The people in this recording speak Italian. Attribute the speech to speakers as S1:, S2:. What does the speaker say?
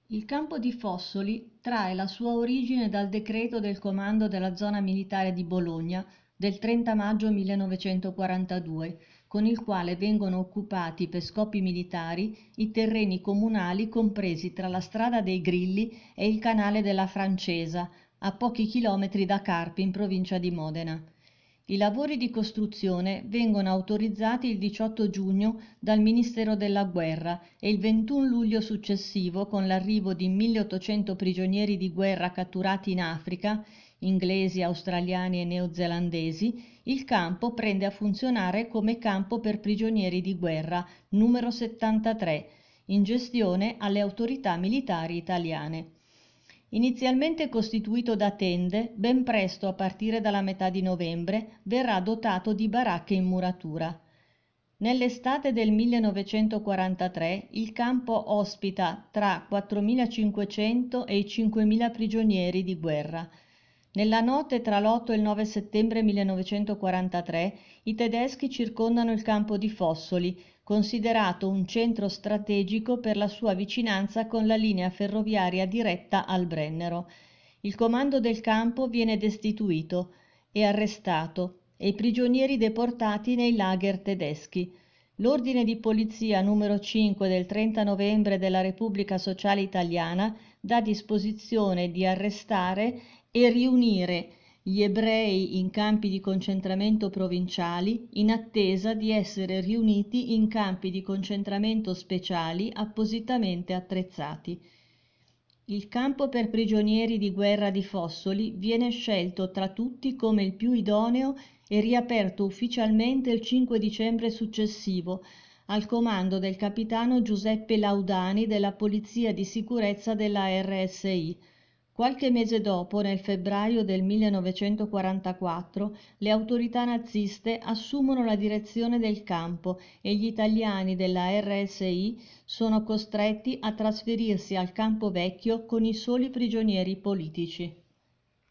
S1: Il campo di Fossoli trae la sua origine dal decreto del Comando della Zona Militare di Bologna del 30 maggio 1942, con il quale vengono occupati per scopi militari i terreni comunali compresi tra la Strada dei Grilli e il Canale della Francesa, a pochi chilometri da Carpi, in provincia di Modena. I lavori di costruzione vengono autorizzati il 18 giugno dal Ministero della Guerra e il 21 luglio successivo, con l'arrivo di 1800 prigionieri di guerra catturati in Africa, inglesi, australiani e neozelandesi, il campo prende a funzionare come campo per prigionieri di guerra numero 73, in gestione alle autorità militari italiane. Inizialmente costituito da tende, ben presto a partire dalla metà di novembre verrà dotato di baracche in muratura. Nell'estate del 1943 il campo ospita tra 4.500 e i 5.000 prigionieri di guerra. Nella notte tra l'8 e il 9 settembre 1943 i tedeschi circondano il campo di Fossoli, considerato un centro strategico per la sua vicinanza con la linea ferroviaria diretta al Brennero. Il comando del campo viene destituito e arrestato e i prigionieri deportati nei lager tedeschi. L'ordine di polizia numero 5 del 30 novembre della Repubblica Sociale Italiana dà disposizione di arrestare e riunire gli ebrei in campi di concentramento provinciali in attesa di essere riuniti in campi di concentramento speciali appositamente attrezzati. Il campo per prigionieri di guerra di Fossoli viene scelto tra tutti come il più idoneo e riaperto ufficialmente il 5 dicembre successivo, al comando del capitano Giuseppe Laudani della Polizia di Sicurezza della RSI. Qualche mese dopo, nel febbraio del 1944, le autorità naziste assumono la direzione del campo e gli italiani della RSI sono costretti a trasferirsi al campo vecchio con i soli prigionieri politici.